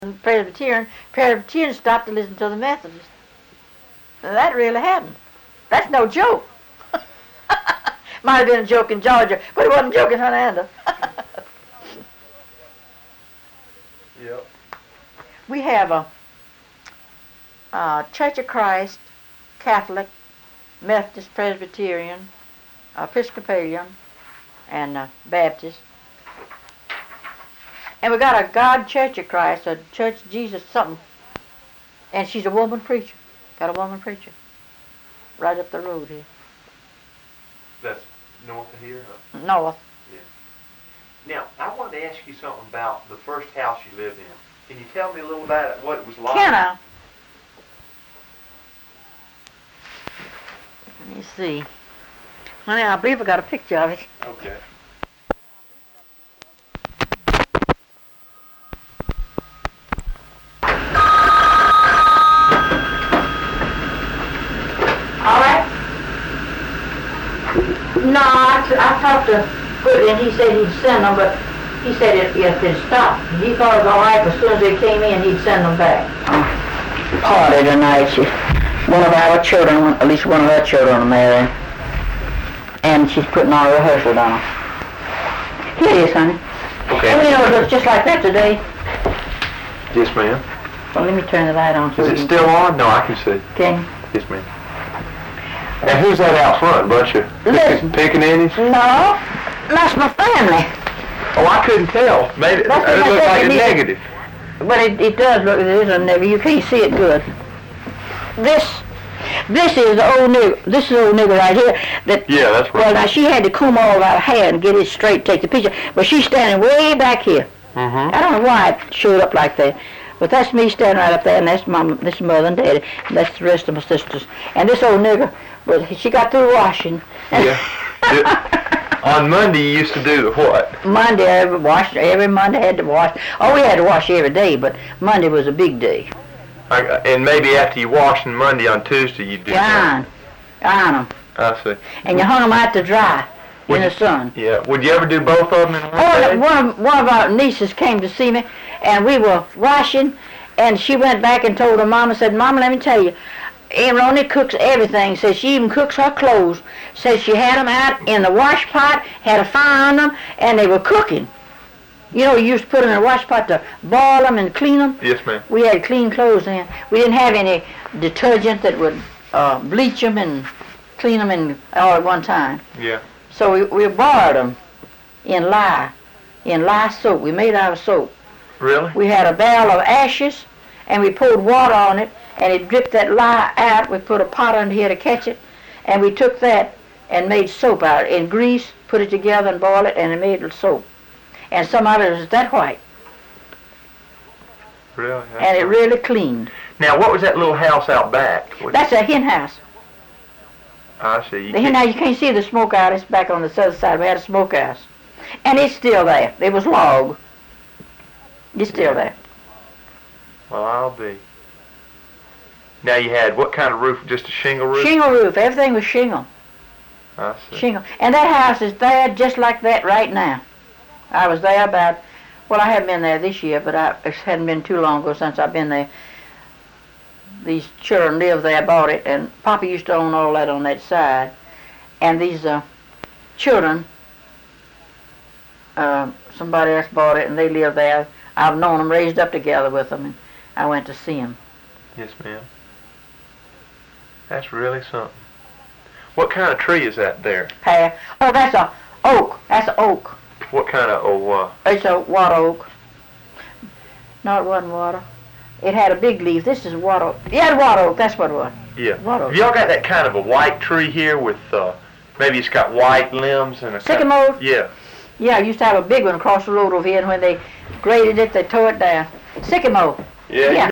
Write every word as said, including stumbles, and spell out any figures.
Presbyterian, Presbyterian stopped to listen to the Methodists. Now, that really happened. That's no joke. Might have been a joke in Georgia, but it wasn't a joke in Hernando. Yep. We have a, a Church of Christ, Catholic, Methodist, Presbyterian, Episcopalian, and uh, Baptist. And we got a God Church of Christ, a Church of Jesus something. And she's a woman preacher. Got a woman preacher. Right up the road here. That's north of here? Huh? North. Yeah. Now, I wanted to ask you something about the first house you lived in. Can you tell me a little about it, what it was like? Can I? Let me see. Honey, I believe I got a picture of it. Okay. No, I, I talked to Hood and he said he'd send them, but he said it, if it stopped. He thought it was all right, but as soon as they came in, he'd send them back. Oh, party tonight. She, one of our children, at least one of her children are married, and she's putting on a rehearsal on them. Here it is, honey. Okay. And you know, it looks just like that today. Yes, ma'am. Well, let me turn the light on. So Is it still on? No, I can see. Can you? Yes, ma'am. Now, who's that out front? Bunch of Listen. pickaninnies? No, that's my family. Oh, I couldn't tell. Maybe it, That's it what I looked said like to a me. negative. But it, it does look, it is a negative. You can't see it good. This, this is the old nigger. This is the old nigger right here. That, Yeah, that's right. Well, now she had to comb all of our hair and get it straight, take the picture. But she's standing way back here. Mm-hmm. I don't know why it showed up like that. But that's me standing right up there, and that's my, this is mother and daddy, and that's the rest of my sisters. And this old nigger, well, she got through washing. Yeah. Did- on Monday, you used to do the what? Monday, every wash, every Monday had to wash. Oh, we had to wash every day, but Monday was a big day. I, and maybe after you wash on Monday, on Tuesday, you do that. Iron, iron them, I see. and you hung them out to dry Would in you- the sun. Yeah. Would you ever do both of them in one Oh, day? and one of, one of our nieces came to see me, and we were washing, and she went back and told her mama, said, Mama, let me tell you, Aunt Ronnie cooks everything. Says she even cooks her clothes. Says she had them out in the wash pot, had a fire on them, and they were cooking. You know, you used to put them in a wash pot to boil them and clean them. Yes, ma'am. We had clean clothes then. We didn't have any detergent that would uh, bleach them and clean them in, all at one time. Yeah. So we, we borrowed them in lye, in lye soap. We made out of soap. Really? We had a barrel of ashes, and we poured water on it, and it dripped that lye out. We put a pot under here to catch it, and we took that and made soap out of it in grease, put it together and boiled it, and it made soap. And some of it was that white, Really? That's and it right. really cleaned. Now, what was that little house out back? What- That's a hen house. I see. You The hen can't- house, you can't see the smoke out. It's back on the southern side. We had a smoke house, and it's still there. It was log. It's still there. Well, I'll be. Now you had what kind of roof? Just a shingle roof? Shingle roof. Everything was shingle. I see. Shingle. And that house is there just like that right now. I was there about, well, I haven't been there this year, but I, it hadn't been too long ago since I've been there. These children lived there, bought it, and Papa used to own all that on that side. And these uh, children, uh, somebody else bought it, and they lived there. I've known them, raised up together with them, and I went to see them. Yes, ma'am. That's really something. What kind of tree is that there? Pear. Oh, that's a oak. That's an oak. What kind of, oh, uh, It's a water oak. No, it wasn't water. It had a big leaf. This is water oak. Yeah, water oak. That's what it was. yeah. Water oak. Have y'all got that kind of a white tree here with, uh, maybe it's got white limbs and a kind- Sycamore? Yeah. Yeah, I used to have a big one across the road over here, and when they graded it, they tore it down. Sycamore. Yeah. Yeah.